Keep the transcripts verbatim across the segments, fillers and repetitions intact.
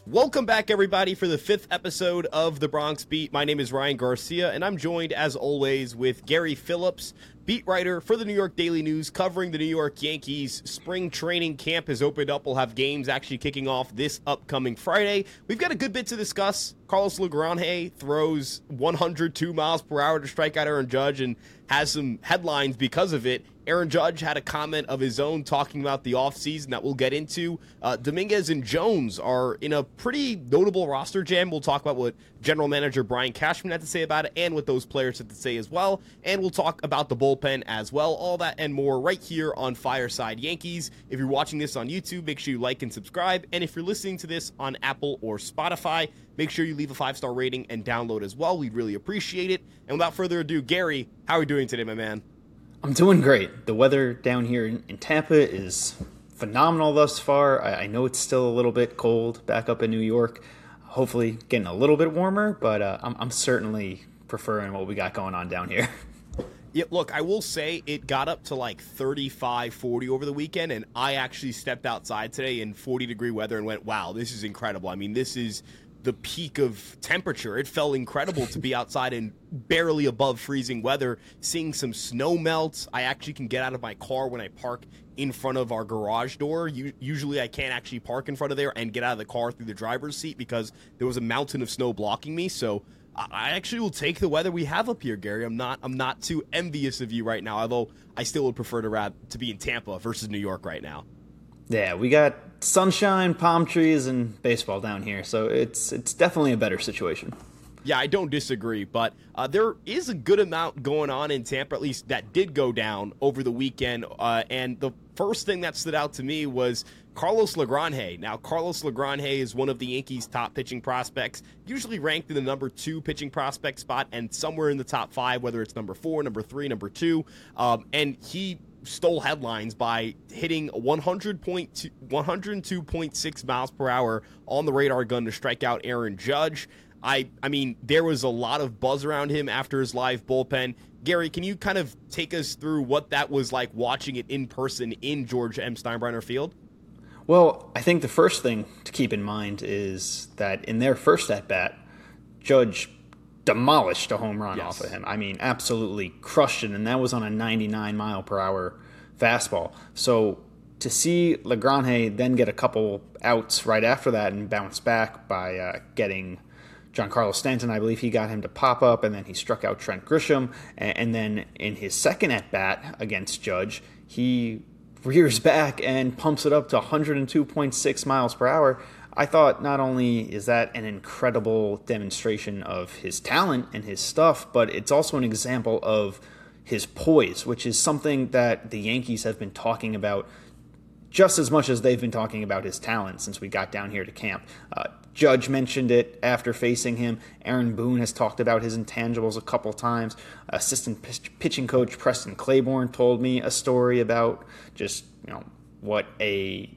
Welcome back, everybody, for the fifth episode of The Bronx Beat. My name is Ryan Garcia, and I'm joined, as always, with Gary Phillips, beat writer for the New York Daily News, covering the New York Yankees. Spring training camp has opened up. We'll have games actually kicking off this upcoming Friday. We've got a good bit to discuss. Carlos Lagrange throws one hundred two miles per hour to strike out Aaron Judge and has some headlines because of it. Aaron Judge had a comment of his own talking about the offseason that we'll get into. Uh, Dominguez and Jones are in a pretty notable roster jam. We'll talk about what general manager Brian Cashman had to say about it and what those players had to say as well. And we'll talk about the bullpen as well. All that and more right here on Fireside Yankees. If you're watching this on YouTube, make sure you like and subscribe. And if you're listening to this on Apple or Spotify, make sure you leave a five-star rating and download as well. We'd really appreciate it. And without further ado, Gary, how are we doing today, my man? I'm doing great. The weather down here in, in Tampa is phenomenal thus far. I, I know it's still a little bit cold back up in New York. Hopefully getting a little bit warmer, but uh, I'm, I'm certainly preferring what we got going on down here. Yeah, look, I will say it got up to like thirty-five, forty over the weekend, and I actually stepped outside today in forty-degree weather and went, wow, this is incredible. I mean, this is the peak of temperature. It felt incredible to be outside in barely above freezing weather, seeing some snow melts. I actually can get out of my car when I park in front of our garage door. Usually I can't actually park in front of there and get out of the car through the driver's seat because there was a mountain of snow blocking me. So I actually will take the weather we have up here, Gary. I'm not I'm not too envious of you right now, although I still would prefer to rad, to be in Tampa versus New York right now. Yeah, we got sunshine, palm trees, and baseball down here, so it's it's definitely a better situation. Yeah, I don't disagree, but uh, there is a good amount going on in Tampa, at least that did go down over the weekend, uh, and the first thing that stood out to me was Carlos Lagrange. Now, Carlos Lagrange is one of the Yankees' top pitching prospects, usually ranked in the number two pitching prospect spot and somewhere in the top five, whether it's number four, number three, number two, um, and he stole headlines by hitting one hundred point two, one hundred two point six miles per hour on the radar gun to strike out Aaron Judge. I, I mean, there was a lot of buzz around him after his live bullpen. Gary, can you kind of take us through what that was like watching it in person in George M. Steinbrenner Field? Well, I think the first thing to keep in mind is that in their first at-bat, Judge demolished a home run yes. off of him. I mean, absolutely crushed it, and that was on a ninety-nine mile per hour fastball. So to see Lagrange then get a couple outs right after that and bounce back by uh, getting Giancarlo Stanton, I believe he got him to pop up, and then he struck out Trent Grisham, and, and then in his second at-bat against Judge, he rears back and pumps it up to one hundred two point six miles per hour. I thought not only is that an incredible demonstration of his talent and his stuff, but it's also an example of his poise, which is something that the Yankees have been talking about just as much as they've been talking about his talent since we got down here to camp. Uh, Judge mentioned it after facing him. Aaron Boone has talked about his intangibles a couple times. Assistant pitch- pitching coach Preston Claiborne told me a story about just, you know, what a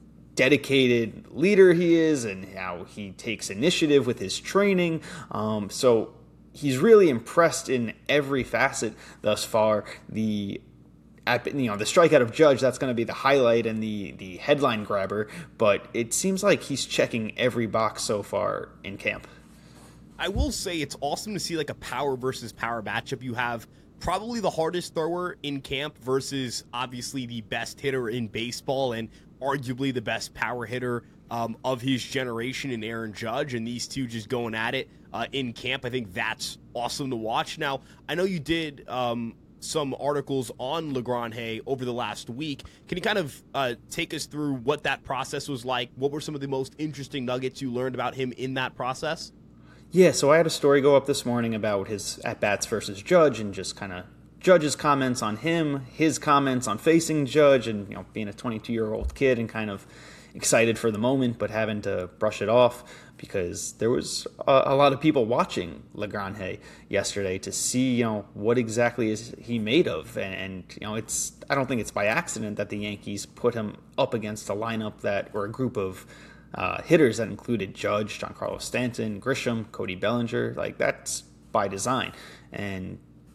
dedicated leader he is and how he takes initiative with his training. Um, so he's really impressed in every facet thus far. The At, you know, the strikeout of Judge, that's going to be the highlight and the, the headline grabber, but it seems like he's checking every box so far in camp. I will say it's awesome to see like a power versus power matchup. You have probably the hardest thrower in camp versus obviously the best hitter in baseball and arguably the best power hitter um, of his generation in Aaron Judge, and these two just going at it uh, in camp. I think that's awesome to watch. Now, I know you did um, some articles on Lagrange over the last week. Can you kind of uh, take us through what that process was like? What were some of the most interesting nuggets you learned about him in that process? Yeah, so I had a story go up this morning about his at-bats versus Judge and just kind of Judge's comments on him, his comments on facing Judge, and you know, being a twenty-two-year-old kid and kind of excited for the moment, but having to brush it off because there was a, a lot of people watching Lagrange yesterday to see, you know, what exactly is he made of, and, and you know, it's I don't think it's by accident that the Yankees put him up against a lineup that or a group of uh, hitters that included Judge, Giancarlo Stanton, Grisham, Cody Bellinger. Like, that's by design, and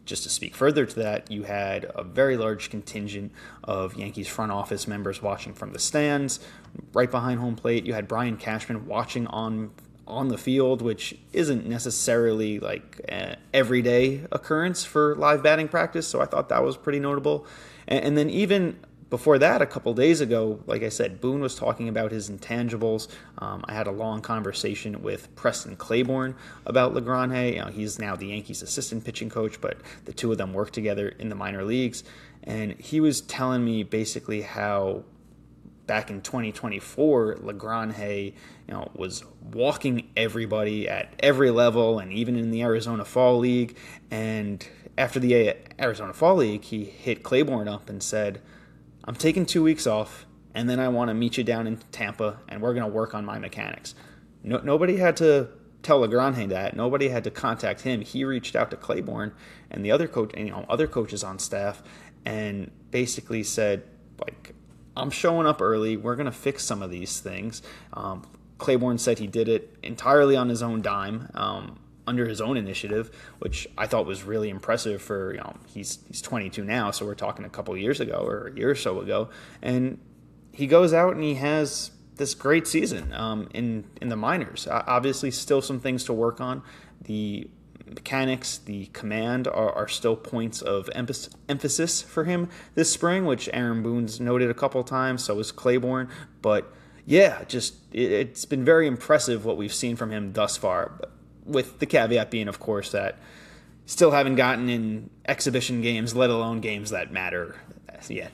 just to speak further to that, you had a very large contingent of Yankees front office members watching from the stands, right behind home plate. You had Brian Cashman watching on on the field, which isn't necessarily like an everyday occurrence for live batting practice. So I thought that was pretty notable. And, and then even before that, a couple days ago, like I said, Boone was talking about his intangibles. Um, I had a long conversation with Preston Claiborne about LaGrange. You know, he's now the Yankees' assistant pitching coach, but the two of them work together in the minor leagues. And he was telling me basically how back in twenty twenty-four, LaGrange, you know, was walking everybody at every level, and even in the Arizona Fall League. And after the Arizona Fall League, he hit Claiborne up and said, I'm taking two weeks off, and then I want to meet you down in Tampa, and we're going to work on my mechanics. No, nobody had to tell LaGrange that. Nobody had to contact him. He reached out to Claiborne and the other coach, you know, other coaches on staff, and basically said, like, I'm showing up early. We're going to fix some of these things. Um, Claiborne said he did it entirely on his own dime, um, under his own initiative, which I thought was really impressive for, you know, he's he's twenty-two now, so we're talking a couple of years ago or a year or so ago. And he goes out and he has this great season um, in, in the minors. Uh, obviously, still some things to work on. The mechanics, the command are, are still points of emphasis, emphasis for him this spring, which Aaron Boone's noted a couple of times, so is Claiborne. But yeah, just it, it's been very impressive what we've seen from him thus far, but with the caveat being, of course, that still haven't gotten in exhibition games, let alone games that matter yet.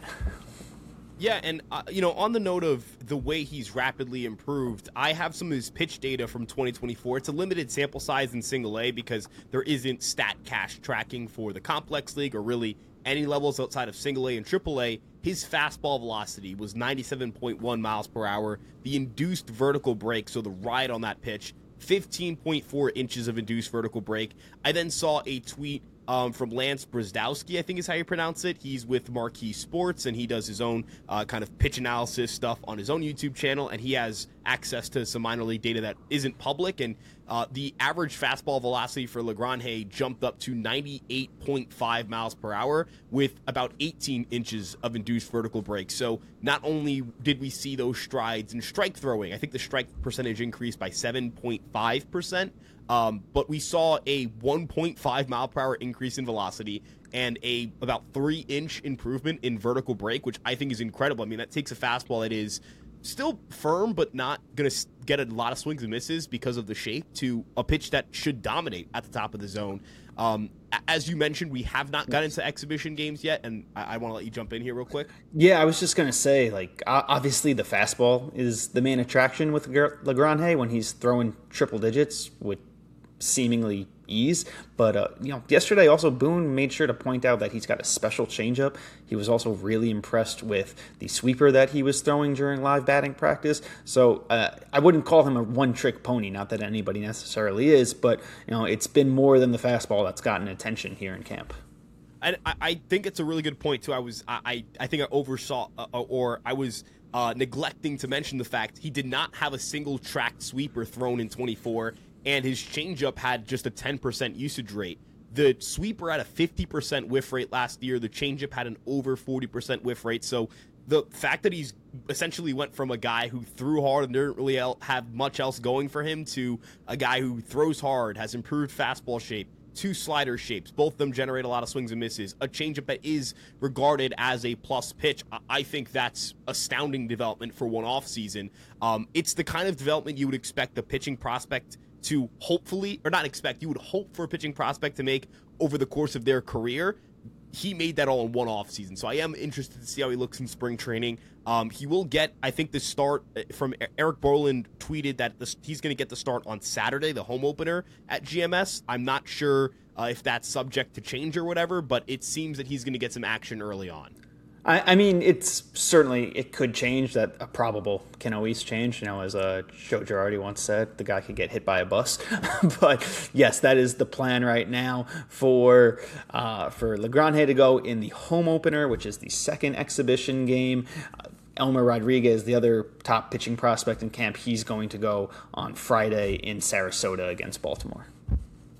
Yeah, and, uh, you know, on the note of the way he's rapidly improved, I have some of his pitch data from twenty twenty-four. It's a limited sample size in single A because there isn't stat cash tracking for the complex league or really any levels outside of single A and triple A. His fastball velocity was ninety-seven point one miles per hour. The induced vertical break, so the ride on that pitch, fifteen point four inches of induced vertical break. I then saw a tweet um, from Lance Brzdowski, I think is how you pronounce it. He's with Marquee Sports, and he does his own uh, kind of pitch analysis stuff on his own YouTube channel, and he has access to some minor league data that isn't public, and uh, the average fastball velocity for LaGrange jumped up to ninety-eight point five miles per hour with about eighteen inches of induced vertical break. So not only did we see those strides in strike throwing, I think the strike percentage increased by seven point five percent, um, but we saw a one point five mile per hour increase in velocity and a about three inch improvement in vertical break, which I think is incredible. I mean, that takes a fastball that is still firm, but not going to get a lot of swings and misses because of the shape, to a pitch that should dominate at the top of the zone. Um, as you mentioned, we have not gotten into exhibition games yet, and I, I want to let you jump in here real quick. Yeah, I was just going to say, like, obviously the fastball is the main attraction with LaGrange when he's throwing triple digits with seemingly ease. But, uh, you know, yesterday also Boone made sure to point out that he's got a special changeup. He was also really impressed with the sweeper that he was throwing during live batting practice. So uh, I wouldn't call him a one-trick pony, not that anybody necessarily is, but, you know, it's been more than the fastball that's gotten attention here in camp. And I, I think it's a really good point, too. I was, I, I think I oversaw, uh, or I was uh, neglecting to mention the fact he did not have a single tracked sweeper thrown in twenty-four, and his changeup had just a ten percent usage rate. The sweeper had a fifty percent whiff rate last year. The changeup had an over forty percent whiff rate. So the fact that he's essentially went from a guy who threw hard and didn't really have much else going for him to a guy who throws hard, has improved fastball shape, two slider shapes, both of them generate a lot of swings and misses, a changeup that is regarded as a plus pitch. I think that's astounding development for one off season. Um, it's the kind of development you would expect the pitching prospect to hopefully, or not expect, you would hope for a pitching prospect to make over the course of their career. He made that all in one off season. So I am interested to see how he looks in spring training. Um, he will get, I think, the start from Eric Borland tweeted that the, he's going to get the start on Saturday, the home opener at G M S. I'm not sure uh, if that's subject to change or whatever, but it seems that he's going to get some action early on. I, I mean, it's certainly, it could change. That a probable can always change. You know, as uh, Joe Girardi once said, the guy could get hit by a bus. But yes, that is the plan right now for uh, for LaGrange to go in the home opener, which is the second exhibition game. Uh, Elmer Rodriguez, the other top pitching prospect in camp, he's going to go on Friday in Sarasota against Baltimore.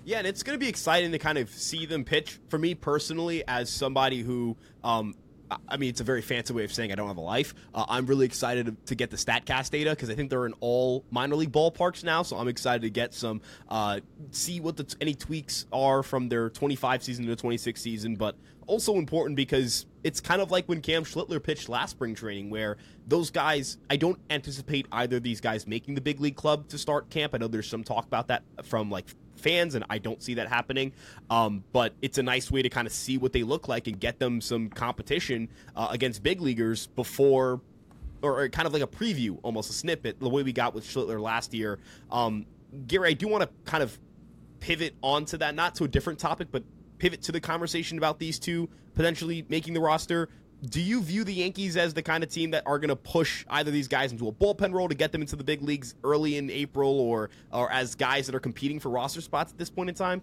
Yeah, and it's going to be exciting to kind of see them pitch. For me personally, as somebody who, um, I mean, it's a very fancy way of saying I don't have a life. Uh, I'm really excited to, to get the StatCast data because I think they're in all minor league ballparks now. So I'm excited to get some, uh, see what the t- any tweaks are from their twenty-five season to the twenty-six season. But also important because it's kind of like when Cam Schlittler pitched last spring training, where those guys, I don't anticipate either of these guys making the big league club to start camp. I know there's some talk about that from like fans, and I don't see that happening. Um, but it's a nice way to kind of see what they look like and get them some competition uh, against big leaguers before, or, or kind of like a preview, almost a snippet, the way we got with Schlittler last year. Um, Gary, I do want to kind of pivot onto that, not to a different topic, but pivot to the conversation about these two potentially making the roster. Do you view the Yankees as the kind of team that are going to push either of these guys into a bullpen role to get them into the big leagues early in April, or or as guys that are competing for roster spots at this point in time?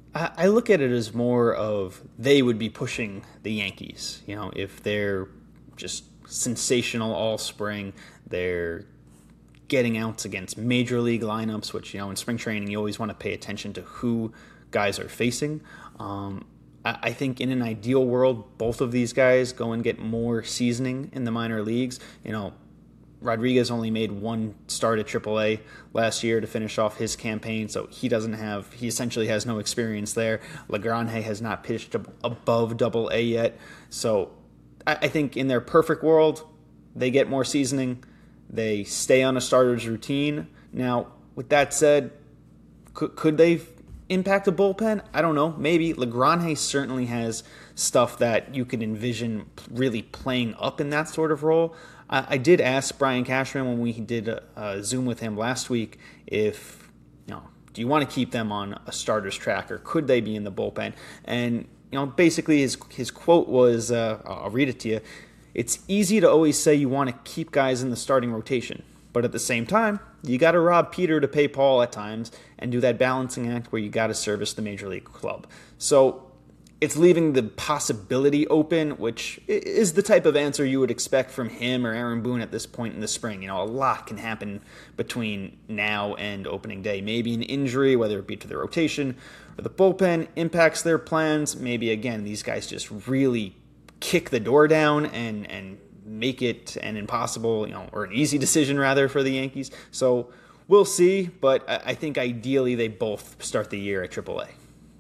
I look at it as more of they would be pushing the Yankees. You know, if they're just sensational all spring, they're getting outs against major league lineups, which, you know, in spring training you always want to pay attention to who guys are facing. Um, I think in an ideal world, both of these guys go and get more seasoning in the minor leagues. You know, Rodriguez only made one start at triple A last year to finish off his campaign, so he doesn't have, he essentially has no experience there. LaGrange has not pitched above double A yet. So I think in their perfect world, they get more seasoning. They stay on a starter's routine. Now, with that said, could, could they impact a bullpen? I don't know. Maybe. LaGrange certainly has stuff that you could envision really playing up in that sort of role. I, I did ask Brian Cashman when we did a, a Zoom with him last week if, you know, do you want to keep them on a starter's track, or could they be in the bullpen? And, you know, basically his his quote was, uh, I'll read it to you. It's easy to always say you want to keep guys in the starting rotation, but at the same time, you got to rob Peter to pay Paul at times and do that balancing act where you got to service the major league club. So it's leaving the possibility open, which is the type of answer you would expect from him or Aaron Boone at this point in the spring. You know, a lot can happen between now and opening day. Maybe an injury, whether it be to the rotation or the bullpen, impacts their plans. Maybe, again, these guys just really kick the door down and and make it an impossible, you know, or an easy decision rather for the Yankees. So we'll see, but I think ideally they both start the year at triple A.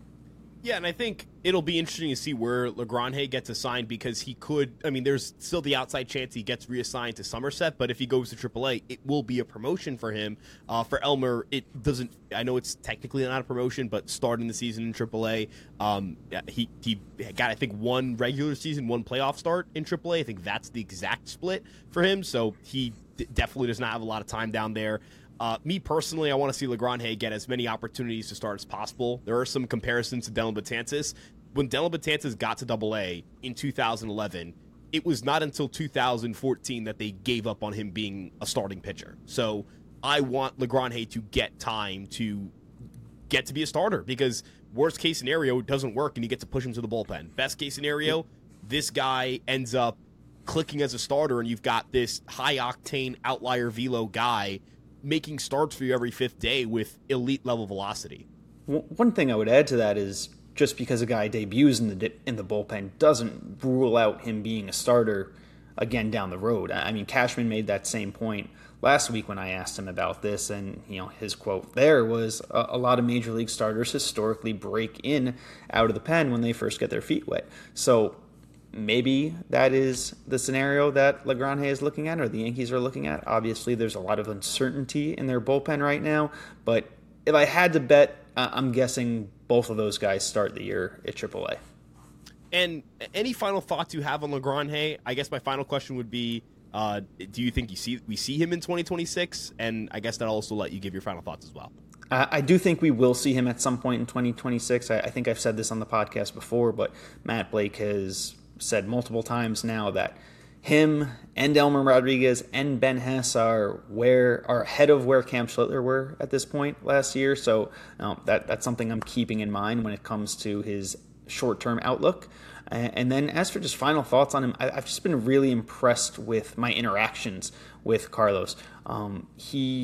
Yeah, and I think it'll be interesting to see where LaGrange gets assigned, because he could, I mean, there's still the outside chance he gets reassigned to Somerset, but if he goes to triple A, it will be a promotion for him. Uh, for Elmer, it doesn't, I know it's technically not a promotion, but starting the season in triple A, um, he, he got, I think, one regular season, one playoff start in triple A. I think that's the exact split for him, so he d- definitely does not have a lot of time down there. Uh, me personally, I want to see LaGrange get as many opportunities to start as possible. There are some comparisons to Dellin Betances. When Dellin Betances got to double A in two thousand eleven, it was not until two thousand fourteen that they gave up on him being a starting pitcher. So I want LaGrange to get time to get to be a starter, because worst case scenario, it doesn't work and you get to push him to the bullpen. Best case scenario, this guy ends up clicking as a starter and you've got this high-octane outlier velo guy making starts for you every fifth day with elite level velocity. One thing I would add to that is, just because a guy debuts in the in the bullpen doesn't rule out him being a starter again down the road. I mean, Cashman made that same point last week when I asked him about this, and, you know, his quote there was, a, a lot of major league starters historically break in out of the pen when they first get their feet wet. So maybe that is the scenario that LaGrange is looking at, or the Yankees are looking at. Obviously, there's a lot of uncertainty in their bullpen right now, but if I had to bet, uh, I'm guessing both of those guys start the year at triple A. And any final thoughts you have on LaGrange? I guess my final question would be, uh, do you think you see we see him in twenty twenty-six? And I guess that'll also let you give your final thoughts as well. I do think we will see him at some point in twenty twenty-six. I think I've said this on the podcast before, but Matt Blake has said multiple times now that him and Elmer Rodriguez and Ben Hess are where are ahead of where Cam Schlittler were at this point last year. So um, that that's something I'm keeping in mind when it comes to his short-term outlook. And then as for just final thoughts on him, I've just been really impressed with my interactions with Carlos. Um, he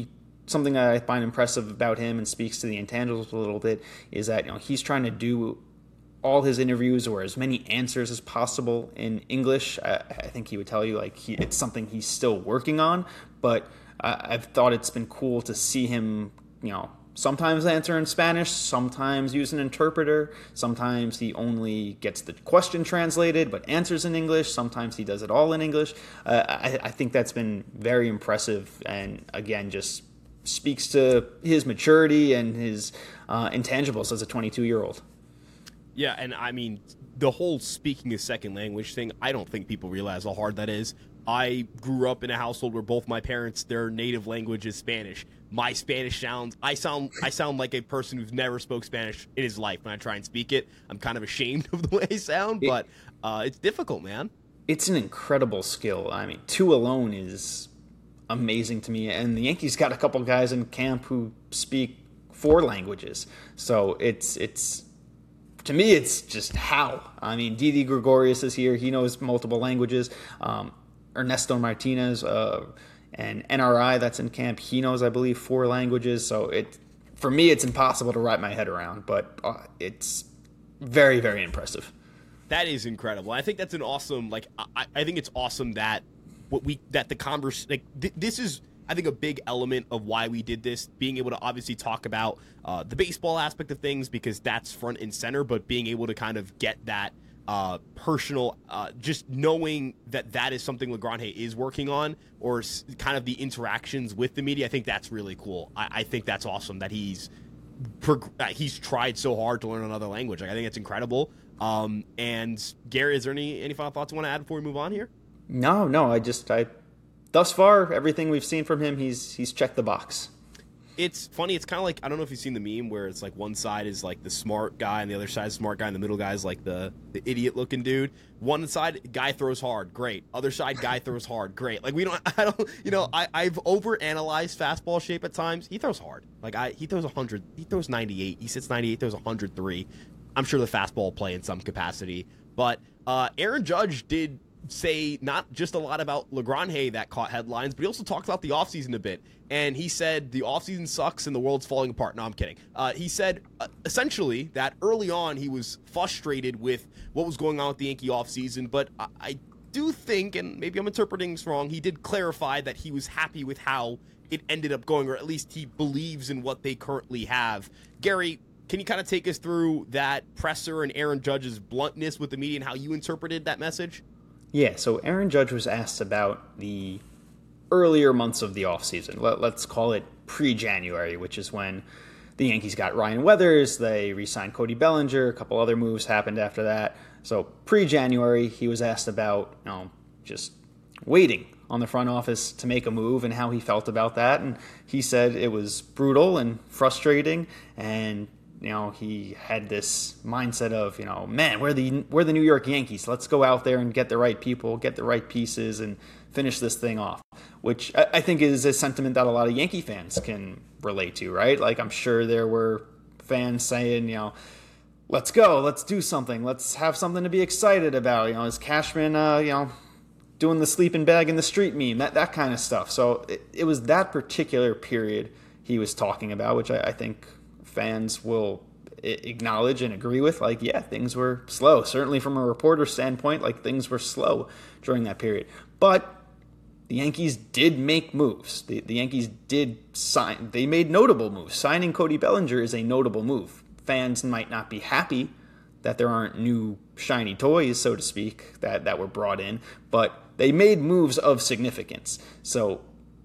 something that I find impressive about him and speaks to the intangibles a little bit is that, you know, he's trying to do all his interviews or as many answers as possible in English. I, I think he would tell you like he, it's something he's still working on, but uh, I've thought it's been cool to see him, you know, sometimes answer in Spanish, sometimes use an interpreter, sometimes he only gets the question translated but answers in English, sometimes he does it all in English. Uh, I, I think that's been very impressive and, again, just speaks to his maturity and his uh, intangibles as a twenty-two-year-old. Yeah, and I mean, the whole speaking a second language thing, I don't think people realize how hard that is. I grew up in a household where both my parents, their native language is Spanish. My Spanish sounds, I sound I sound like a person who's never spoke Spanish in his life when I try and speak it. I'm kind of ashamed of the way I sound, but uh, it's difficult, man. It's an incredible skill. I mean, two alone is amazing to me, and the Yankees got a couple guys in camp who speak four languages. So it's it's... To me, it's just how. I mean, Didi Gregorius is here. He knows multiple languages. Um, Ernesto Martinez uh, and N R I that's in camp, he knows, I believe, four languages. So it, for me, it's impossible to wrap my head around, but uh, it's very, very impressive. That is incredible. I think that's an awesome, like, I, I think it's awesome that what we, that the converse, like, th- this is, I think, a big element of why we did this, being able to obviously talk about uh, the baseball aspect of things because that's front and center, but being able to kind of get that uh, personal, uh, just knowing that that is something LaGrange is working on or s- kind of the interactions with the media, I think that's really cool. I, I think that's awesome that he's prog- he's tried so hard to learn another language. Like, I think it's incredible. Um, and Gary, is there any, any final thoughts you want to add before we move on here? No, no, I just, I, thus far, everything we've seen from him, he's he's checked the box. It's funny. It's kind of like, I don't know if you've seen the meme where it's like one side is like the smart guy and the other side is the smart guy and the middle guy is like the, the idiot looking dude. One side, guy throws hard. Great. Other side, guy throws hard. Great. Like we don't, I don't, you know, I, I've overanalyzed fastball shape at times. He throws hard. Like I, he throws one hundred, he throws ninety-eight. He sits ninety-eight, throws one hundred three. I'm sure the fastball will play in some capacity. But uh, Aaron Judge did say not just a lot about LaGrange that caught headlines, but he also talked about the offseason a bit. And he said the offseason sucks and the world's falling apart. No, I'm kidding. Uh, he said uh, essentially that early on he was frustrated with what was going on with the Yankee offseason, but I, I do think, and maybe I'm interpreting this wrong, he did clarify that he was happy with how it ended up going, or at least he believes in what they currently have. Gary, can you kind of take us through that presser and Aaron Judge's bluntness with the media and how you interpreted that message? Yeah, so Aaron Judge was asked about the earlier months of the offseason. Let, let's call it pre-January, which is when the Yankees got Ryan Weathers, they re-signed Cody Bellinger, a couple other moves happened after that. So pre-January, he was asked about, you know, just waiting on the front office to make a move and how he felt about that. And he said it was brutal and frustrating, and you know, he had this mindset of, you know, man, we're the we're the New York Yankees. Let's go out there and get the right people, get the right pieces, and finish this thing off. Which I think is a sentiment that a lot of Yankee fans can relate to, right? Like, I'm sure there were fans saying, you know, let's go, let's do something, let's have something to be excited about. You know, is Cashman, uh, you know, doing the sleeping bag in the street meme, that that kind of stuff. So it, it was that particular period he was talking about, which I, I think fans will acknowledge and agree with. Like, yeah, things were slow. Certainly from a reporter standpoint, like, things were slow during that period. But the Yankees did make moves. The, the Yankees did sign. They made notable moves. Signing Cody Bellinger is a notable move. Fans might not be happy that there aren't new shiny toys, so to speak, that, that were brought in, but they made moves of significance. So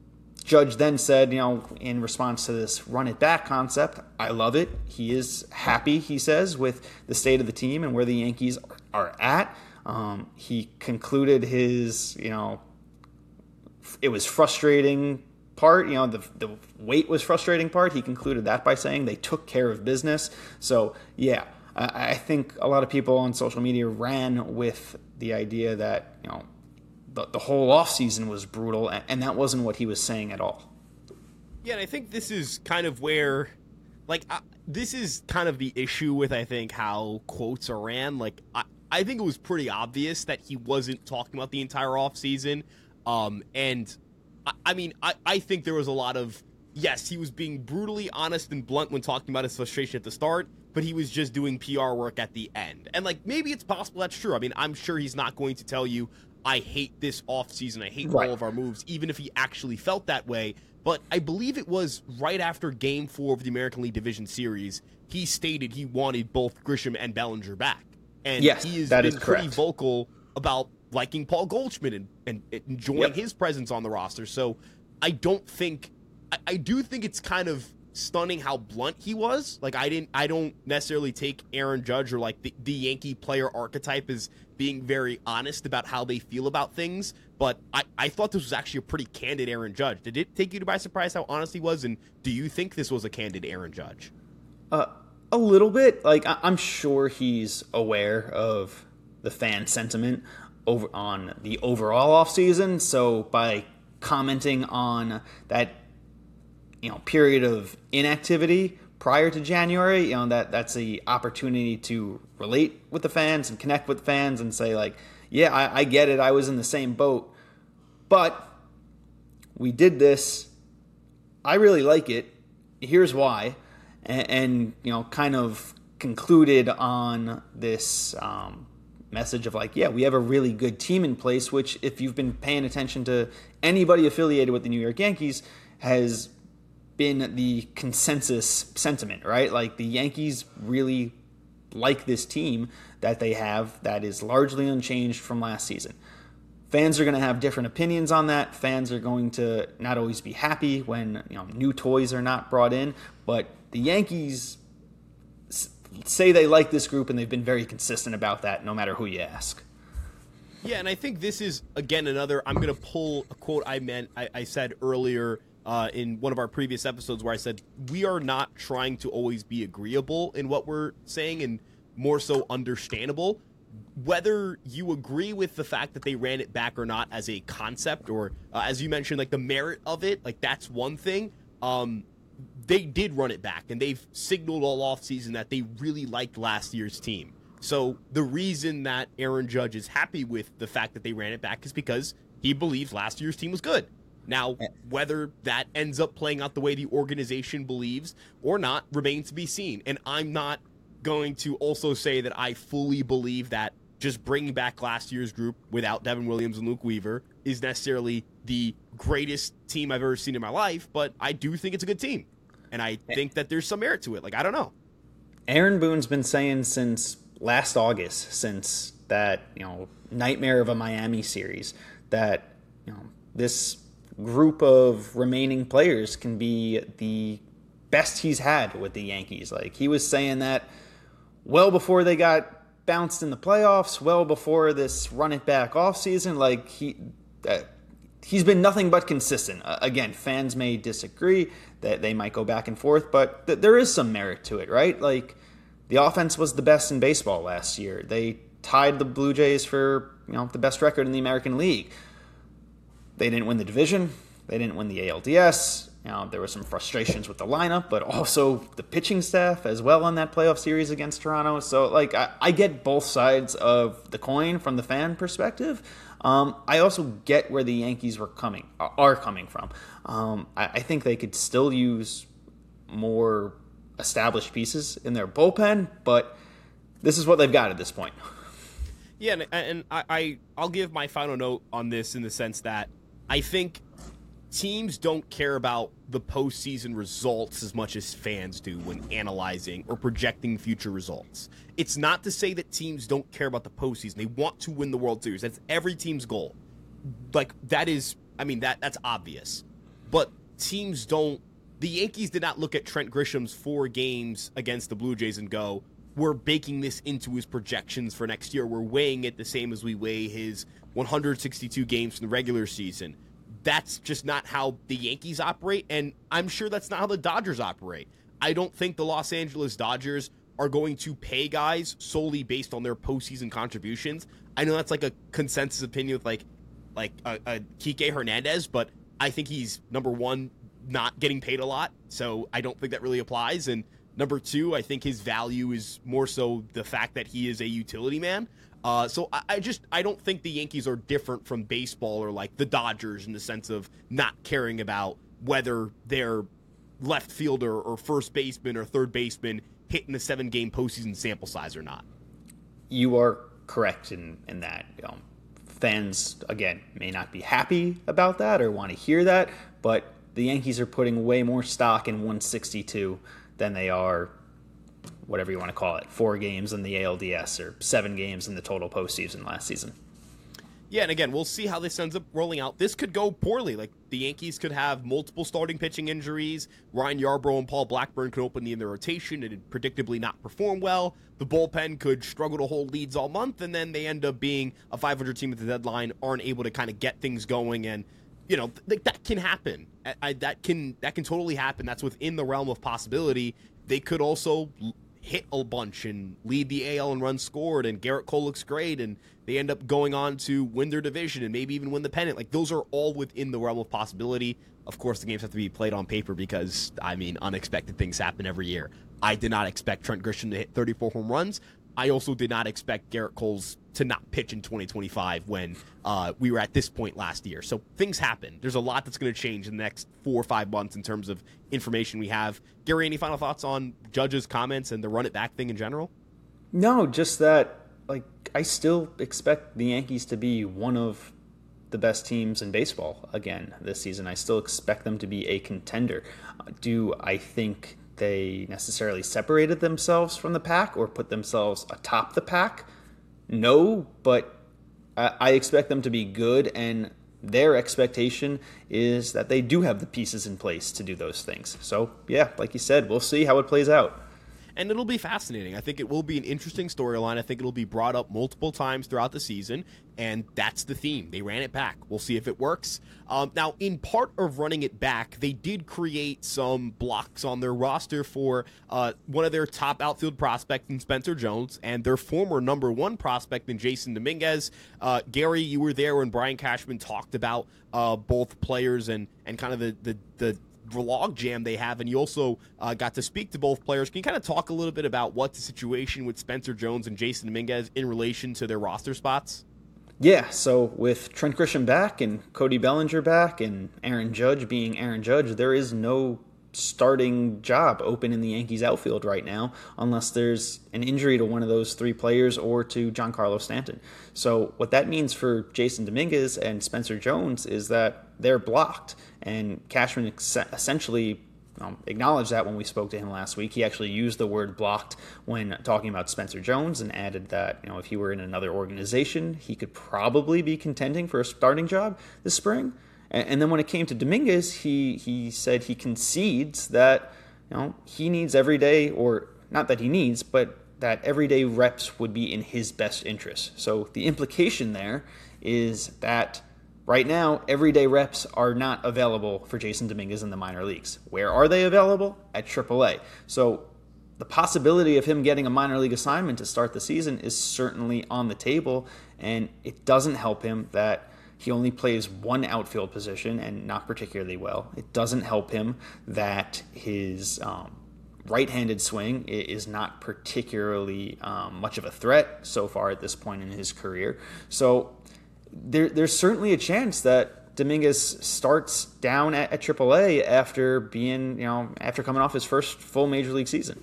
Judge then said, you know, in response to this run it back concept, I love it. He is happy, he says, with the state of the team and where the Yankees are at. Um, he concluded his, you know, it was frustrating part, you know, the the wait was frustrating part. He concluded that by saying they took care of business. So, yeah, I, I think a lot of people on social media ran with the idea that, you know, The, the whole offseason was brutal, and that wasn't what he was saying at all. Yeah, and I think this is kind of where, like, uh, this is kind of the issue with, I think, how quotes are ran. Like, I, I think it was pretty obvious that he wasn't talking about the entire offseason. Um, and, I, I mean, I, I think there was a lot of yes, he was being brutally honest and blunt when talking about his frustration at the start, but he was just doing P R work at the end. And, like, maybe it's possible that's true. I mean, I'm sure he's not going to tell you, I hate this offseason, I hate right. all of our moves, even if he actually felt that way. But I believe it was right after Game four of the American League Division Series, he stated he wanted both Grisham and Bellinger back. And yes, he has that been is pretty correct. vocal about liking Paul Goldschmidt and, and enjoying yep. his presence on the roster. So I don't think I, I do think it's kind of stunning how blunt he was. Like I didn't I don't necessarily take Aaron Judge or like the, the Yankee player archetype as being very honest about how they feel about things, but I, I thought this was actually a pretty candid Aaron Judge. Did it take you by surprise how honest he was, and do you think this was a candid Aaron Judge? Uh, a little bit. Like I, I'm sure he's aware of the fan sentiment over on the overall offseason, so by commenting on that, you know, period of inactivity prior to January, you know, that that's the opportunity to relate with the fans and connect with fans and say like, yeah, I, I get it. I was in the same boat, but we did this. I really like it. Here's why. And, and you know, kind of concluded on this um, message of like, yeah, we have a really good team in place, which if you've been paying attention to anybody affiliated with the New York Yankees has been the consensus sentiment, right? Like the Yankees really like this team that they have that is largely unchanged from last season. Fans are going to have different opinions on that. Fans are going to not always be happy when, you know, new toys are not brought in, but the Yankees say they like this group and they've been very consistent about that no matter who you ask. Yeah, and I think this is, again, another, I'm going to pull a quote I meant, I, I said earlier Uh, in one of our previous episodes where I said we are not trying to always be agreeable in what we're saying and more so understandable. Whether you agree with the fact that they ran it back or not as a concept or, uh, as you mentioned, like the merit of it, like that's one thing. Um, they did run it back, and they've signaled all offseason that they really liked last year's team. So the reason that Aaron Judge is happy with the fact that they ran it back is because he believes last year's team was good. Now, whether that ends up playing out the way the organization believes or not remains to be seen. And I'm not going to also say that I fully believe that just bringing back last year's group without Devin Williams and Luke Weaver is necessarily the greatest team I've ever seen in my life, but I do think it's a good team. And I think that there's some merit to it. Like, I don't know. Aaron Boone's been saying since last August, since that, you know, nightmare of a Miami series, that, you know, this group of remaining players can be the best he's had with the Yankees. Like he was saying that well before they got bounced in the playoffs, well before this run it back offseason. Like he, uh, he's been nothing but consistent. Uh, again, fans may disagree that they might go back and forth, but th- there is some merit to it, right? Like the offense was the best in baseball last year. They tied the Blue Jays for, you know, the best record in the American League. They didn't win the division. They didn't win the A L D S. You know, there were some frustrations with the lineup, but also the pitching staff as well on that playoff series against Toronto. So, like, I, I get both sides of the coin from the fan perspective. Um, I also get where the Yankees were coming are coming from. Um, I, I think they could still use more established pieces in their bullpen, but this is what they've got at this point. Yeah, and, and I, I I'll give my final note on this in the sense that I think teams don't care about the postseason results as much as fans do when analyzing or projecting future results. It's not to say that teams don't care about the postseason. They want to win the World Series. That's every team's goal. Like, that is, I mean, that that's obvious. But teams don't, the Yankees did not look at Trent Grisham's four games against the Blue Jays and go, we're baking this into his projections for next year. We're weighing it the same as we weigh his one hundred sixty-two games from the regular season. That's just not how the Yankees operate, and I'm sure that's not how the Dodgers operate. I don't think the Los Angeles Dodgers are going to pay guys solely based on their postseason contributions. I know that's like a consensus opinion with like like a, a Kike Hernandez, but I think he's, number one, not getting paid a lot, so I don't think that really applies, and number two, I think his value is more so the fact that he is a utility man. Uh, so I, I just, I don't think the Yankees are different from baseball or like the Dodgers in the sense of not caring about whether their left fielder or first baseman or third baseman hitting a seven-game postseason sample size or not. You are correct in, in that. You know, fans, again, may not be happy about that or want to hear that, but the Yankees are putting way more stock in one sixty-two than they are, whatever you want to call it, four games in the A L D S or seven games in the total postseason last season. Yeah, and again, we'll see how this ends up rolling out. This could go poorly. Like, the Yankees could have multiple starting pitching injuries. Ryan Yarbrough and Paul Blackburn could open in the rotation and predictably not perform well. The bullpen could struggle to hold leads all month, and then they end up being a five hundred team at the deadline, aren't able to kind of get things going, and you know th- that can happen. I, I, that can that can totally happen. That's within the realm of possibility. They could also hit a bunch and lead the A L in runs scored, and Garrett Cole looks great, and they end up going on to win their division and maybe even win the pennant. Like, those are all within the realm of possibility. Of course, the games have to be played on paper because, I mean, unexpected things happen every year. I did not expect Trent Grisham to hit thirty-four home runs. I also did not expect Garrett Cole's to not pitch in twenty twenty-five when uh, we were at this point last year. So things happen. There's a lot that's going to change in the next four or five months in terms of information we have. Gary, any final thoughts on Judge's comments and the run it back thing in general? No, just that, like, I still expect the Yankees to be one of the best teams in baseball again this season. I still expect them to be a contender. Do I think they necessarily separated themselves from the pack or put themselves atop the pack? No, but I expect them to be good, and their expectation is that they do have the pieces in place to do those things. So, yeah, like you said, we'll see how it plays out. And it'll be fascinating. I think it will be an interesting storyline. I think it'll be brought up multiple times throughout the season, and that's the theme. They ran it back. We'll see if it works. Um, now, in part of running it back, they did create some blocks on their roster for uh, one of their top outfield prospects in Spencer Jones and their former number one prospect in Jason Dominguez. Uh, Gary, you were there when Brian Cashman talked about uh, both players and, and kind of the, the, the log jam they have, and you also uh, got to speak to both players. Can you kind of talk a little bit about what the situation with Spencer Jones and Jason Dominguez in relation to their roster spots? Yeah, so with Trent Grisham back and Cody Bellinger back and Aaron Judge being Aaron Judge, there is no starting job open in the Yankees outfield right now unless there's an injury to one of those three players or to Giancarlo Stanton. So what that means for Jason Dominguez and Spencer Jones is that they're blocked, and Cashman ex- essentially um, acknowledged that when we spoke to him last week. He actually used the word blocked when talking about Spencer Jones and added that, you know, if he were in another organization, he could probably be contending for a starting job this spring. And then when it came to Dominguez, he, he said he concedes that, you know, he needs every day, or not that he needs, but that everyday reps would be in his best interest. So the implication there is that right now, everyday reps are not available for Jason Dominguez in the minor leagues. Where are they available? At triple A. So the possibility of him getting a minor league assignment to start the season is certainly on the table, and it doesn't help him that he only plays one outfield position and not particularly well. It doesn't help him that his um, right-handed swing is not particularly um, much of a threat so far at this point in his career. So there, there's certainly a chance that Dominguez starts down at, at triple A after being, you know, after coming off his first full major league season.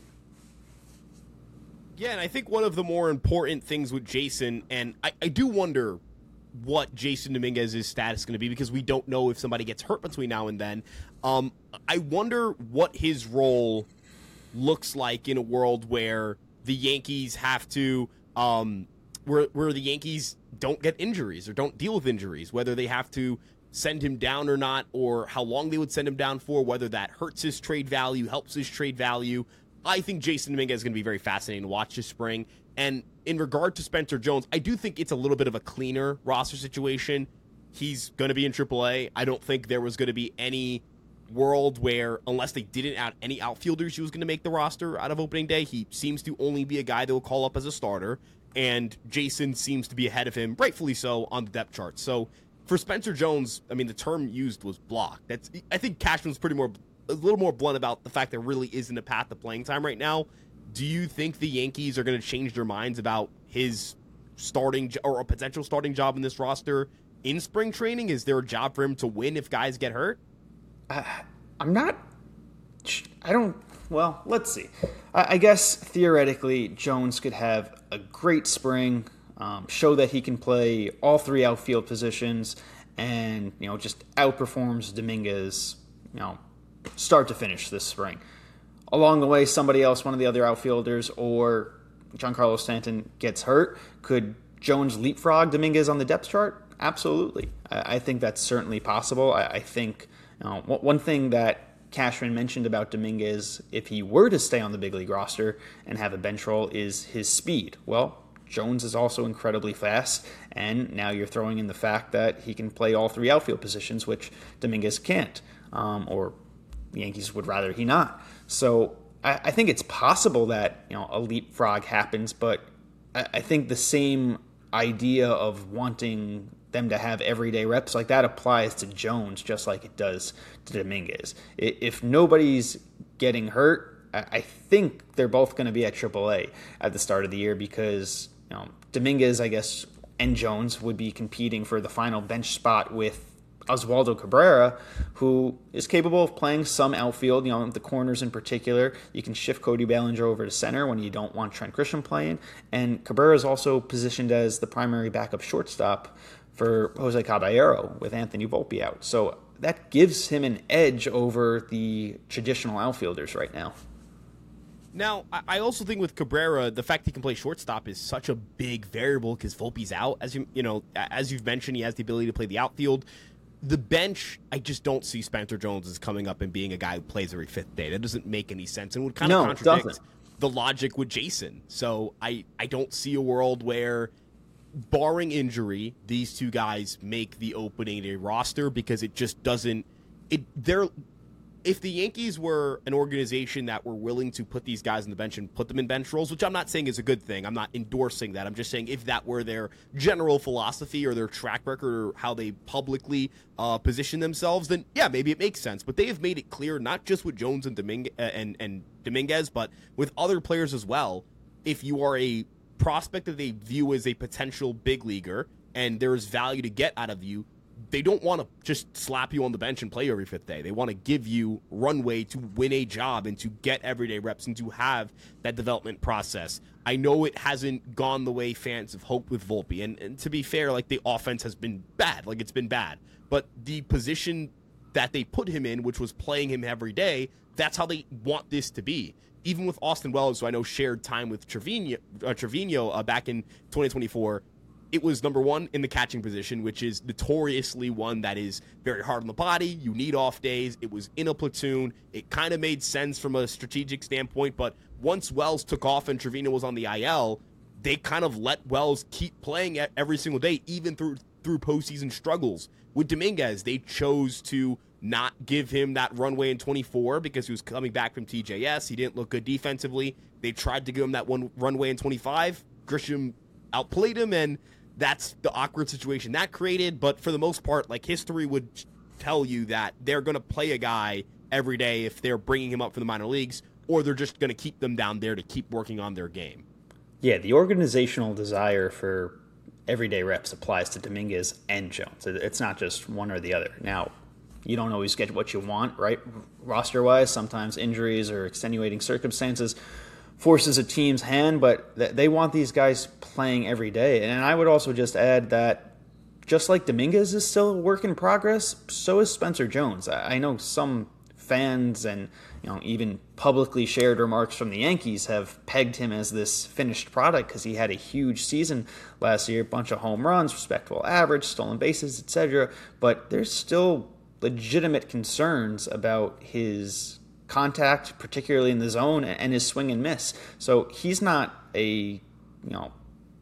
Yeah, and I think one of the more important things with Jason, and I, I do wonder what Jason Dominguez's status is going to be because we don't know if somebody gets hurt between now and then. Um, I wonder what his role looks like in a world where the Yankees have to, um, where where the Yankees don't get injuries or don't deal with injuries, whether they have to send him down or not, or how long they would send him down for, whether that hurts his trade value, helps his trade value. I think Jason Dominguez is going to be very fascinating to watch this spring. And in regard to Spencer Jones, I do think it's a little bit of a cleaner roster situation. He's going to be in triple A. I don't think there was going to be any world where, unless they didn't add any outfielders, he was going to make the roster out of opening day. He seems to only be a guy that will call up as a starter, and Jason seems to be ahead of him, rightfully so, on the depth chart. So for Spencer Jones, I mean, the term used was blocked. That's, I think Cashman's pretty more, a little more blunt about the fact there really isn't a path to playing time right now. Do you think the Yankees are going to change their minds about his starting or a potential starting job in this roster in spring training? Is there a job for him to win if guys get hurt? Uh, I'm not I don't. Well, let's see. I, I guess theoretically, Jones could have a great spring, um, show that he can play all three outfield positions, and you know just outperforms Dominguez, you know, start to finish this spring. Along the way, somebody else, one of the other outfielders, or Giancarlo Stanton gets hurt. Could Jones leapfrog Dominguez on the depth chart? Absolutely. I, I think that's certainly possible. I, I think you know, one thing that Cashman mentioned about Dominguez, if he were to stay on the big league roster and have a bench role, is his speed. Well, Jones is also incredibly fast, and now you're throwing in the fact that he can play all three outfield positions, which Dominguez can't, um, or the Yankees would rather he not. So I, I think it's possible that you know a leapfrog happens, but I, I think the same idea of wanting them to have everyday reps like that applies to Jones just like it does to Dominguez. If nobody's getting hurt, I think they're both going to be at triple A at the start of the year because you know, Dominguez, I guess, and Jones would be competing for the final bench spot with Oswaldo Cabrera, who is capable of playing some outfield, you know, the corners in particular. You can shift Cody Bellinger over to center when you don't want Trent Grisham playing. And Cabrera is also positioned as the primary backup shortstop for Jose Caballero with Anthony Volpe out. So that gives him an edge over the traditional outfielders right now. Now, I also think with Cabrera, the fact he can play shortstop is such a big variable because Volpe's out. As you you know, as you've mentioned, he has the ability to play the outfield. The bench, I just don't see Spencer Jones as coming up and being a guy who plays every fifth day. That doesn't make any sense and would kind no, of contradict doesn't. the logic with Jason. So I, I don't see a world where, barring injury, these two guys make the opening day roster because it just doesn't. It they're if the Yankees were an organization that were willing to put these guys on the bench and put them in bench roles, which I'm not saying is a good thing. I'm not endorsing that. I'm just saying if that were their general philosophy or their track record or how they publicly uh, position themselves, then yeah, maybe it makes sense. But they have made it clear, not just with Jones and, Domingue- and, and Dominguez, but with other players as well, if you are a prospect that they view as a potential big leaguer and there's value to get out of you, they don't want to just slap you on the bench and play every fifth day. They want to give you runway to win a job and to get everyday reps and to have that development process. I know it hasn't gone the way fans have hoped with Volpe. And, and to be fair, like the offense has been bad. Like it's been bad. But the position that they put him in, which was playing him every day, that's how they want this to be. Even with Austin Wells, who I know shared time with Trevino, uh, Trevino uh, back in twenty twenty-four, it was number one in the catching position, which is notoriously one that is very hard on the body. You need off days. It was in a platoon. It kind of made sense from a strategic standpoint, but once Wells took off and Trevino was on the I L, they kind of let Wells keep playing every single day, even through through postseason struggles. With Dominguez, they chose to not give him that runway in twenty-four because he was coming back from T J S. He didn't look good defensively. They tried to give him that one runway in twenty-five. Grisham outplayed him, and that's the awkward situation that created. But for the most part, like history would tell you that they're going to play a guy every day if they're bringing him up from the minor leagues, or they're just going to keep them down there to keep working on their game. Yeah, the organizational desire for everyday reps applies to Dominguez and Jones. It's not just one or the other. Now, you don't always get what you want, right? Roster-wise, sometimes injuries or extenuating circumstances forces a team's hand, but they want these guys playing every day. And I would also just add that just like Dominguez is still a work in progress, so is Spencer Jones. I know some fans and you know even publicly shared remarks from the Yankees have pegged him as this finished product because he had a huge season last year, a bunch of home runs, respectable average, stolen bases, et cetera. But there's still legitimate concerns about his contact, particularly in the zone, and his swing and miss. So he's not a, you know,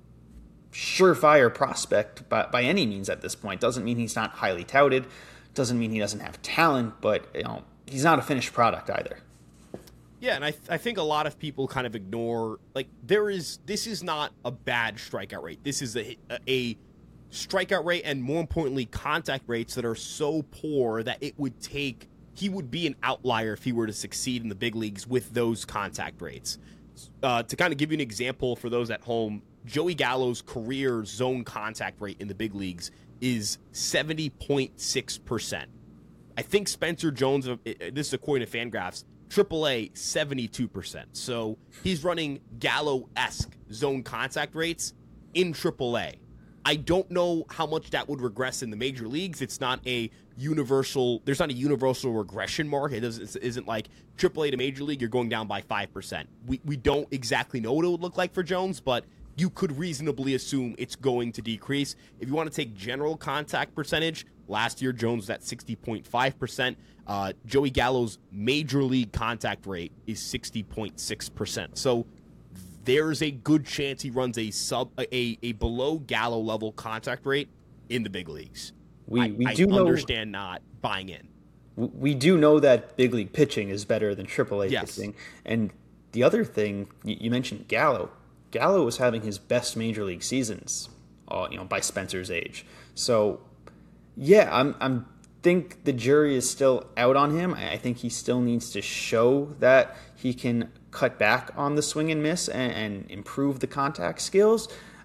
surefire prospect by, by any means at this point. Doesn't mean he's not highly touted. Doesn't mean he doesn't have talent, but you know, he's not a finished product either. Yeah, and I th- I think a lot of people kind of ignore, like, there is, this is not a bad strikeout rate. This is a, a strikeout rate and, more importantly, contact rates that are so poor that it would take, he would be an outlier if he were to succeed in the big leagues with those contact rates. Uh, to kind of give you an example for those at home, Joey Gallo's career zone contact rate in the big leagues is seventy point six percent. I think Spencer Jones, this is according to Fangraphs, triple A, seventy-two percent. So he's running Gallo-esque zone contact rates in triple A. I don't know how much that would regress in the major leagues. It's not a universal, there's not a universal regression mark. It doesn't, it isn't like triple A to major league, you're going down by five percent. We, we don't exactly know what it would look like for Jones, but you could reasonably assume it's going to decrease. If you want to take general contact percentage, last year Jones was at sixty point five percent. Uh, Joey Gallo's major league contact rate is sixty point six percent. So there's a good chance he runs a sub a, a below Gallo level contact rate in the big leagues. We I, we I do understand know, not buying in. We do know that big league pitching is better than triple A yes. pitching. And the other thing, you mentioned Gallo. Gallo was having his best major league seasons, uh, you know, by Spencer's age. So, yeah, I'm I'm think the jury is still out on him. I think he still needs to show that he can cut back on the swing and miss and, and improve the contact skills.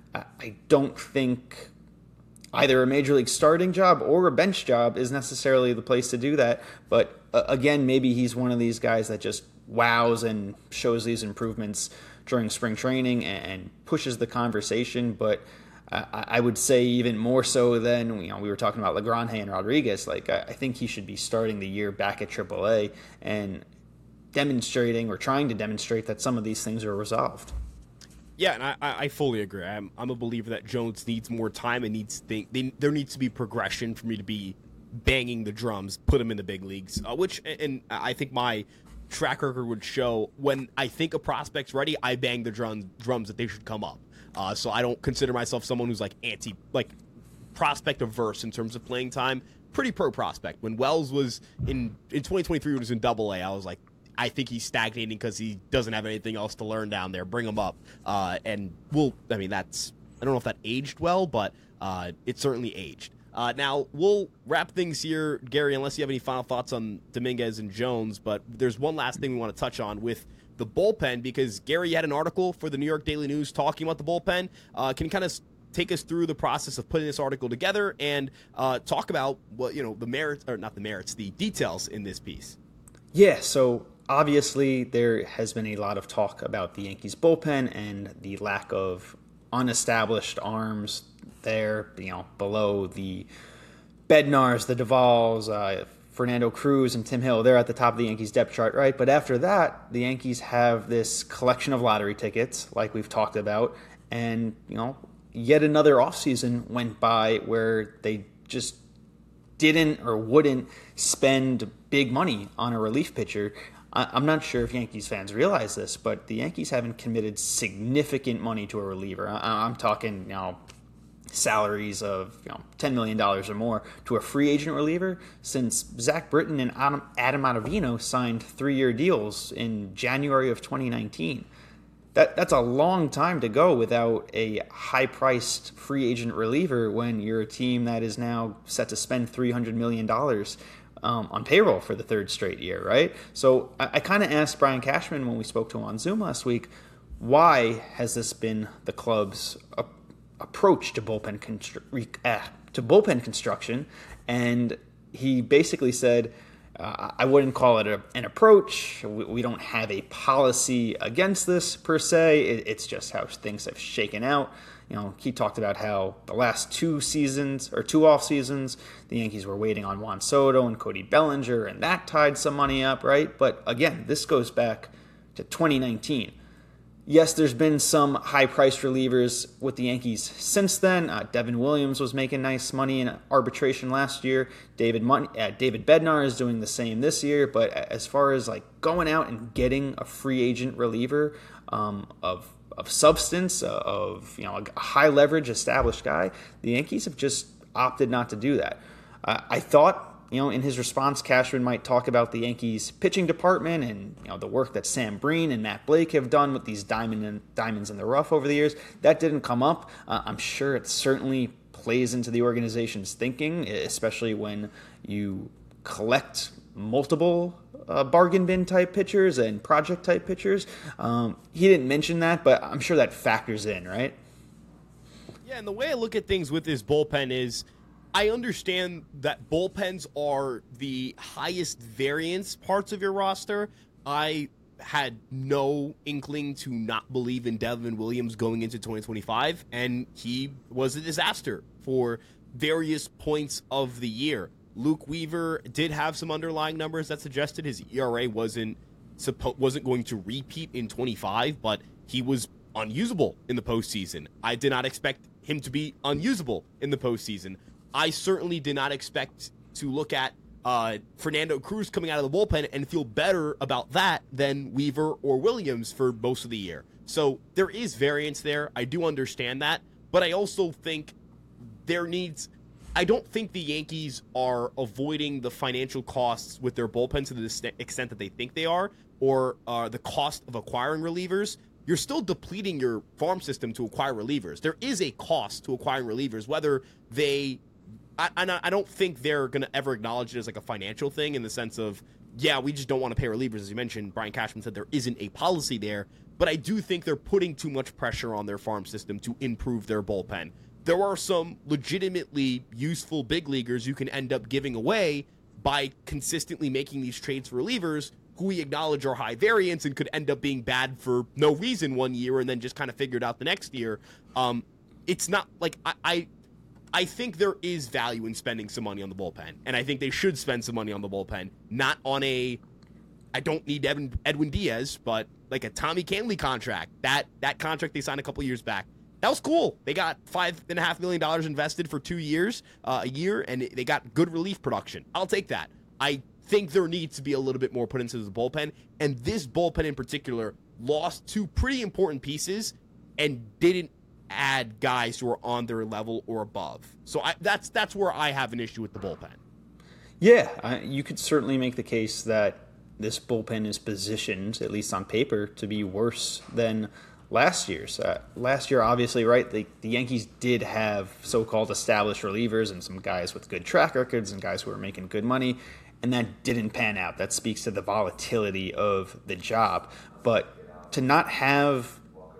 I don't think either a major league starting job or a bench job is necessarily the place to do that. But uh, again, maybe he's one of these guys that just wows and shows these improvements during spring training and pushes the conversation. But I, I would say even more so than, you know, we were talking about Legrand and Rodriguez. Like I, I think he should be starting the year back at triple A and demonstrating or trying to demonstrate that some of these things are resolved. Yeah, and I, I fully agree. I'm, I'm a believer that Jones needs more time and needs think they, there needs to be progression for me to be banging the drums, put him in the big leagues. Uh, which, and I think my track record would show when I think a prospect's ready, I bang the drums, drums that they should come up. Uh, so I don't consider myself someone who's like anti, like prospect averse in terms of playing time. Pretty pro prospect. When Wells was in in twenty twenty-three, when he was in Double A, I was like, I think he's stagnating because he doesn't have anything else to learn down there. Bring him up. Uh, and we'll, I mean, that's, I don't know if that aged well, but uh, it certainly aged. Uh, now, we'll wrap things here, Gary, unless you have any final thoughts on Dominguez and Jones. But there's one last thing we want to touch on with the bullpen, because Gary had an article for the New York Daily News talking about the bullpen. Uh, can you kind of take us through the process of putting this article together and uh, talk about what, you know, the merits, or not the merits, the details in this piece? Yeah, so obviously, there has been a lot of talk about the Yankees bullpen and the lack of unestablished arms there, you know, below the Bednars, the Duvals, uh, Fernando Cruz, and Tim Hill. They're at the top of the Yankees depth chart, right? But after that, the Yankees have this collection of lottery tickets, like we've talked about, and, you know, yet another offseason went by where they just didn't or wouldn't spend big money on a relief pitcher. I'm not sure if Yankees fans realize this, but the Yankees haven't committed significant money to a reliever. I'm talking, you know, salaries of, you know, ten million dollars or more to a free agent reliever since Zach Britton and Adam, Adam Ottavino signed three-year deals in January of twenty nineteen. That that's a long time to go without a high-priced free agent reliever when you're a team that is now set to spend three hundred million dollars Um, on payroll for the third straight year, right? So I, I kind of asked Brian Cashman when we spoke to him on Zoom last week, why has this been the club's a, approach to bullpen constru- uh, to bullpen construction? And he basically said, uh, I wouldn't call it a, an approach. We, we don't have a policy against this per se. It, it's just how things have shaken out. You know, he talked about how the last two seasons or two off seasons, the Yankees were waiting on Juan Soto and Cody Bellinger, and that tied some money up, right? But again, this goes back to twenty nineteen. Yes, there's been some high-priced relievers with the Yankees since then. Uh, Devin Williams was making nice money in arbitration last year. David Mon- uh, David Bednar is doing the same this year. But as far as like going out and getting a free agent reliever um, of of substance, uh, of, you know, a high leverage established guy, the Yankees have just opted not to do that. Uh, I thought, you know, in his response, Cashman might talk about the Yankees pitching department and, you know, the work that Sam Breen and Matt Blake have done with these diamond and, diamonds in the rough over the years. That didn't come up. Uh, I'm sure it certainly plays into the organization's thinking, especially when you collect multiple uh, bargain bin type pitchers and project type pitchers. Um, he didn't mention that, but I'm sure that factors in, right? Yeah, and the way I look at things with this bullpen is I understand that bullpens are the highest variance parts of your roster, I had no inkling to not believe in Devin Williams going into twenty twenty-five, and he was a disaster for various points of the year. Luke Weaver did have some underlying numbers that suggested his E R A wasn't suppo- wasn't going to repeat in twenty-five, but he was unusable in the postseason. I did not expect him to be unusable in the postseason. I certainly did not expect to look at uh, Fernando Cruz coming out of the bullpen and feel better about that than Weaver or Williams for most of the year. So there is variance there. I do understand that, but I also think there needs... I don't think the Yankees are avoiding the financial costs with their bullpen to the extent that they think they are, or uh, the cost of acquiring relievers. You're still depleting your farm system to acquire relievers. There is a cost to acquiring relievers, whether they... I, I don't think they're going to ever acknowledge it as like a financial thing in the sense of, yeah, we just don't want to pay relievers. As you mentioned, Brian Cashman said there isn't a policy there, but I do think they're putting too much pressure on their farm system to improve their bullpen. There are some legitimately useful big leaguers you can end up giving away by consistently making these trades for relievers who we acknowledge are high variance and could end up being bad for no reason one year and then just kind of figured out the next year. Um, it's not like I, I I think there is value in spending some money on the bullpen, and I think they should spend some money on the bullpen, not on a I don't need Edwin, Edwin Diaz, but like a Tommy Canley contract. That that contract they signed a couple years back. That was cool. They got five and a half million dollars invested for two years, uh, a year, and they got good relief production. I'll take that. I think there needs to be a little bit more put into the bullpen, and this bullpen in particular lost two pretty important pieces and didn't add guys who are on their level or above. So I, that's that's where I have an issue with the bullpen. Yeah, I, you could certainly make the case that this bullpen is positioned, at least on paper, to be worse than last year's. Uh, last year, obviously, right, the, the Yankees did have so-called established relievers and some guys with good track records and guys who were making good money, and that didn't pan out. That speaks to the volatility of the job. But to not have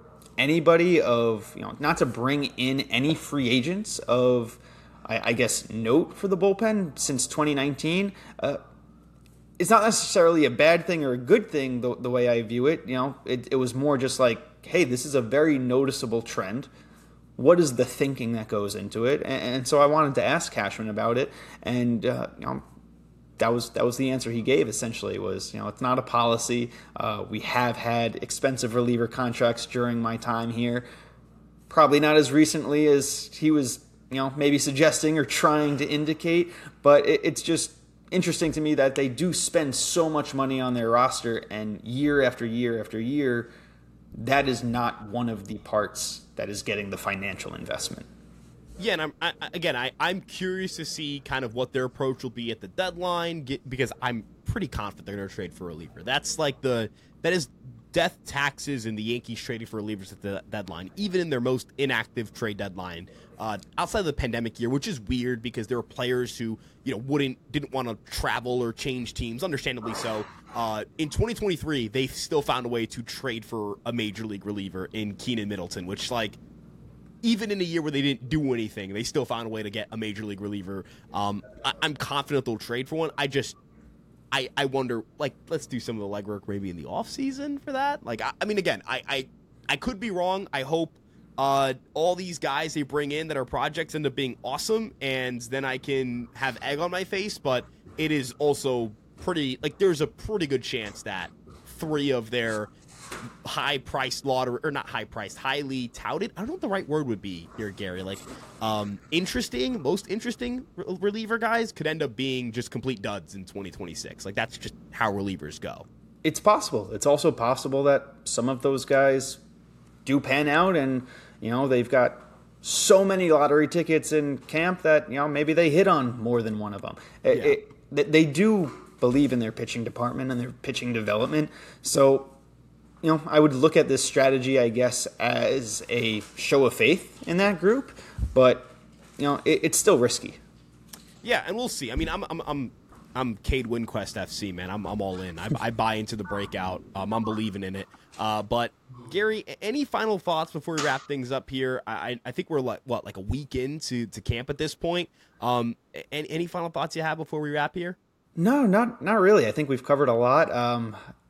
anybody of, you know, not to bring in any free agents of, I, I guess, note for the bullpen since twenty nineteen, uh, it's not necessarily a bad thing or a good thing the, the way I view it. You know, it, it was more just like, hey, this is a very noticeable trend. What is the thinking that goes into it? And, and so I wanted to ask Cashman about it, and uh, you know, that was that was the answer he gave. Essentially, was, you know, it's not a policy. Uh, we have had expensive reliever contracts during my time here, probably not as recently as he was, you know, maybe suggesting or trying to indicate. But it, it's just interesting to me that they do spend so much money on their roster, and year after year after year, that is not one of the parts that is getting the financial investment. Yeah, and I'm I, again, I, I'm curious to see kind of what their approach will be at the deadline, get, because I'm pretty confident they're going to trade for a reliever. That's like the that is death taxes in the Yankees trading for relievers at the deadline, even in their most inactive trade deadline uh, outside of the pandemic year, which is weird because there were players who, you know, wouldn't didn't want to travel or change teams, understandably so. Uh, in twenty twenty-three, they still found a way to trade for a major league reliever in Keenan Middleton, which, like, even in a year where they didn't do anything, they still found a way to get a major league reliever. Um, I, I'm confident they'll trade for one. I just, I, I wonder, like, let's do some of the legwork maybe in the offseason for that. Like, I, I mean, again, I, I, I could be wrong. I hope uh, all these guys they bring in that are projects end up being awesome, and then I can have egg on my face. But it is also pretty, like, there's a pretty good chance that three of their high-priced lottery, or not high-priced, highly touted, I don't know what the right word would be here, Gary, like, um, interesting, most interesting re- reliever guys could end up being just complete duds in twenty twenty-six. Like, that's just how relievers go. It's possible. It's also possible that some of those guys do pan out, and, you know, they've got so many lottery tickets in camp that, you know, maybe they hit on more than one of them. It, Yeah. it, they do believe in their pitching department and their pitching development, so, you know, I would look at this strategy, I guess, as a show of faith in that group, but, you know, it, it's still risky. Yeah, and we'll see. I mean, I'm I'm I'm I'm Cade Winquest F C, man. I'm I'm all in. I, I buy into the breakout. Um, I'm believing in it. Uh, but Gary, any final thoughts before we wrap things up here? I I think we're like what like a week into to camp at this point. Um, any any final thoughts you have before we wrap here? No, not not really. I think we've covered a lot. Um,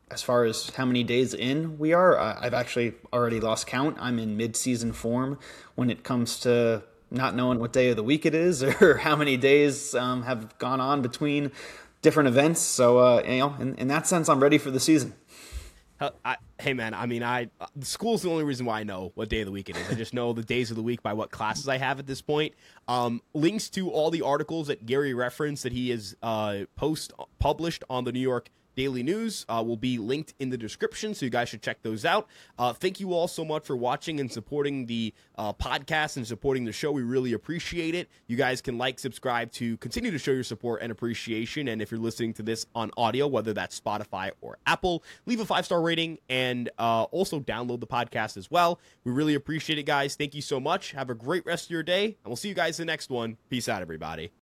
as far as how many days in we are, I've actually already lost count. I'm in mid-season form when it comes to not knowing what day of the week it is or how many days um, have gone on between different events. So, uh, you know, in, in that sense, I'm ready for the season. Uh, I, hey man, I mean, I uh, school's the only reason why I know what day of the week it is. I just know the days of the week by what classes I have at this point. Um, links to all the articles that Gary referenced that he has uh, post published on the New York Daily News uh, will be linked in the description, so you guys should check those out. Uh, thank you all so much for watching and supporting the uh, podcast and supporting the show. We really appreciate it. You guys can like, subscribe to continue to show your support and appreciation. And if you're listening to this on audio, whether that's Spotify or Apple, leave a five-star rating and uh, also download the podcast as well. We really appreciate it, guys. Thank you so much. Have a great rest of your day, and we'll see you guys in the next one. Peace out, everybody.